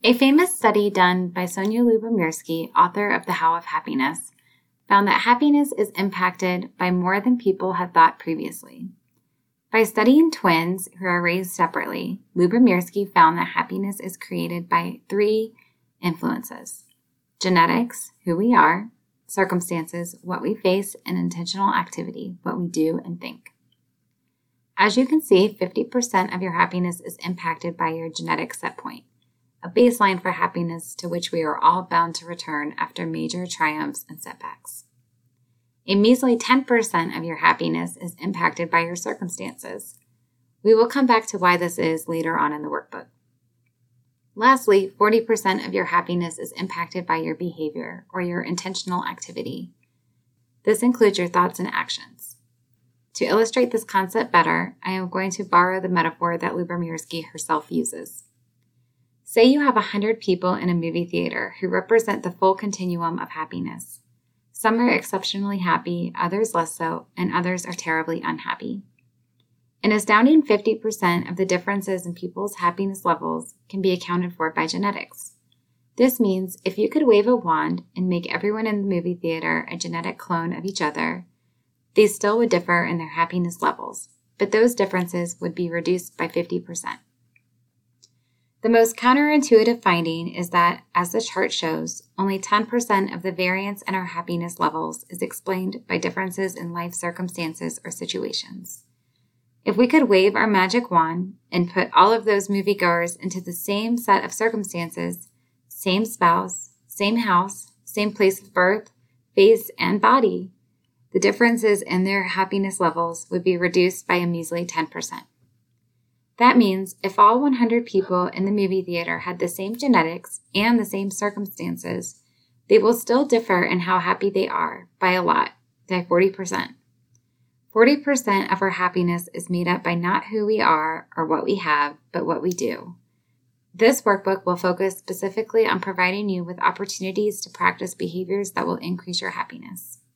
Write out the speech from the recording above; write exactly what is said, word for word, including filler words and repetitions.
A famous study done by Sonja Lyubomirsky, author of The How of Happiness, found that happiness is impacted by more than people had thought previously. By studying twins who are raised separately, Lyubomirsky found that happiness is created by three influences: genetics, who we are; circumstances, what we face; and intentional activity, what we do and think. As you can see, fifty percent of your happiness is impacted by your genetic set point, a baseline for happiness to which we are all bound to return after major triumphs and setbacks. A measly ten percent of your happiness is impacted by your circumstances. We will come back to why this is later on in the workbook. Lastly, forty percent of your happiness is impacted by your behavior or your intentional activity. This includes your thoughts and actions. To illustrate this concept better, I am going to borrow the metaphor that Lyubomirsky herself uses. Say you have one hundred people in a movie theater who represent the full continuum of happiness. Some are exceptionally happy, others less so, and others are terribly unhappy. An astounding fifty percent of the differences in people's happiness levels can be accounted for by genetics. This means if you could wave a wand and make everyone in the movie theater a genetic clone of each other, they still would differ in their happiness levels, but those differences would be reduced by fifty percent. The most counterintuitive finding is that, as the chart shows, only ten percent of the variance in our happiness levels is explained by differences in life circumstances or situations. If we could wave our magic wand and put all of those moviegoers into the same set of circumstances, same spouse, same house, same place of birth, face, and body, the differences in their happiness levels would be reduced by a measly ten percent. That means if all one hundred people in the movie theater had the same genetics and the same circumstances, they will still differ in how happy they are by a lot, by forty percent. forty percent of our happiness is made up by not who we are or what we have, but what we do. This workbook will focus specifically on providing you with opportunities to practice behaviors that will increase your happiness.